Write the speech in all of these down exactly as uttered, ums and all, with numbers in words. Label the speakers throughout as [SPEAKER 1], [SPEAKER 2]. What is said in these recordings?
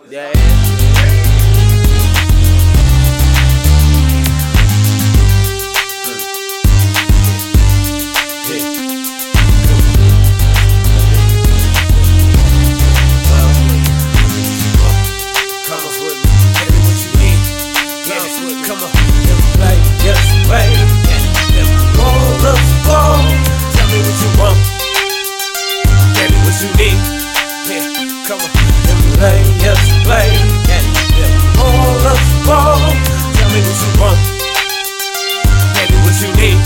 [SPEAKER 1] Yeah. Come on, play, just play. Roll the ball. Tell me what you want. Tell me what you need. Yeah, come on, play, just play. Roll the ball. Tell me what you want. Tell me what you need.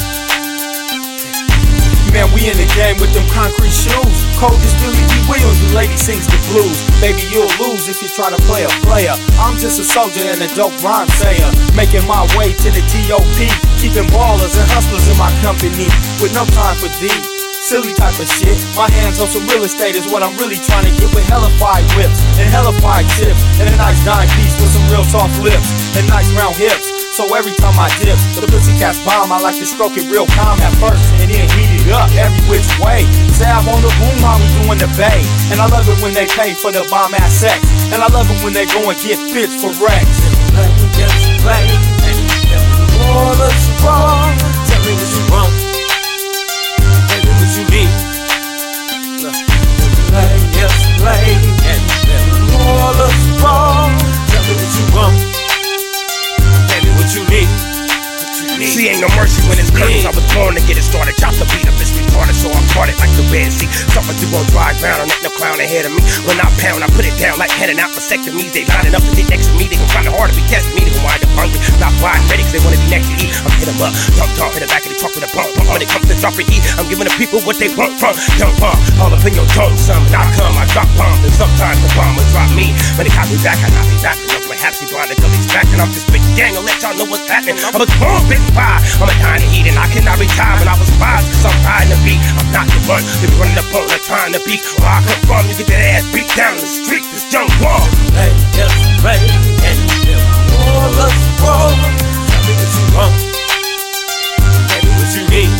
[SPEAKER 2] Man, we in the game with them concrete shoes. Cold as Billy D. Williams, the lady sings the blues. Baby, you'll lose if you try to play a player. I'm just a soldier and a dope rhyme sayer, making my way to the T O P, keeping ballers and hustlers in my company, with no time for thee. Silly type of shit. My hands on some real estate is what I'm really trying to get, with hellified whips and hellified tips, and a nice dime piece with some real soft lips and nice round hips. So every time I dip, the pussycats bomb. I like to stroke it real calm at first, and then heat it up every which way. Sab on the boom while we doing the bay, and I love it when they pay for the bomb ass sex, and I love it when they go and get fits for Rex.
[SPEAKER 1] Play, just play, all the wrong. Tell me what you want. Tell me what you need. Play, just play, all the wrong. Tell me what you want. What you need, what you need.
[SPEAKER 3] See, ain't no mercy when it's curtains. I was born to get it started. Chop the beat up, it's retarded, so I caught it like the Red Sea. Suffer through on dry ground, and ain't no clown ahead of me. When I pound, I put it down like heading out vasectomies. They lining up to sit next to me. They gon' find it hard to be testing me. They gon' wind up hungry, not wide ready, cause they wanna be next to eat. I'm hit 'em up, dump dump, in the back of the truck with a bump bump. When it comes to dropping heat, I'm giving the people what they want from young bomb. All up in your dome, son. When I come, I drop bombs, and sometimes the bomb will drop me. When they caught me back, I got me back. Perhaps he blinded till he's back, and I'm just spitting gang and let y'all know what's happening. I'm a born big pie, I'm a dying to eat, and I cannot retire when I was wise, cause I'm riding the beat. I'm not the one, they be running up on the trying to beat. Where I come from, you get that ass beat down in the street, this young wall.
[SPEAKER 1] Play, just play, and all the wrong. Tell me what you want. Tell me what you need.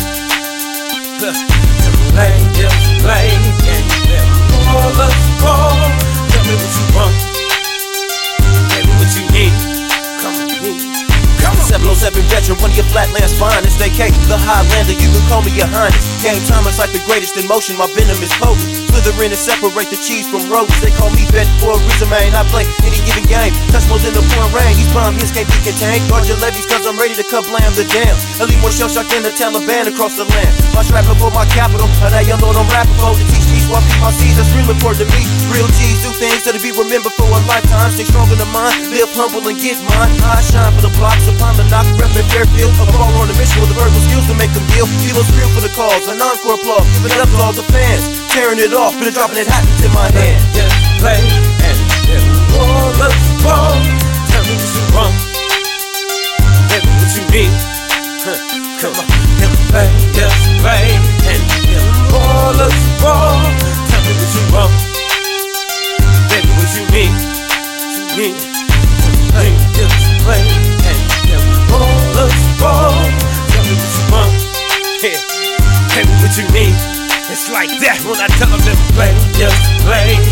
[SPEAKER 1] Play, just play, and all the wrong. Tell me what you want. What you need, come on, come on.
[SPEAKER 4] seven oh seven veteran, one of your flatlands finest. A K, the Highlander, you can call me your highness. Game time is like the greatest in motion, my venom is potent. Slither in and separate the cheese from rodents. They call me vet for a reason, man. I play any given game. Touch more than the pouring rain. These bomb hits can't be contained. Guard your levies, cause I'm ready to kablam the jam. I leave more shell shock than the Taliban across the land. My strapping for my capital, and now y'all know I'm rapping for to teach these while feed my seeds. That's real important to me. Real G's do things that'll be remembered for a lifetime. Stay strong in the mind, live humble and get mine. I shine for the blocks upon the knock, reppin' Fairfield. A ball on a mission with the verbal skills to make them deal. Kilos real for the cause, an encore applause. Give it up to all the fans, tearing it off, been dropping it hot into my hand.
[SPEAKER 1] Just play, and all the wrong. Tell me what you want. Tell me what you need. Come on, play, just play, and all the wrong. Tell me what you want. Tell me what you need. What you need. Play, just play, and all the wrong. Tell me what you want. Yeah, tell me what you need.
[SPEAKER 3] It's like that
[SPEAKER 1] when I tell them to play, just play.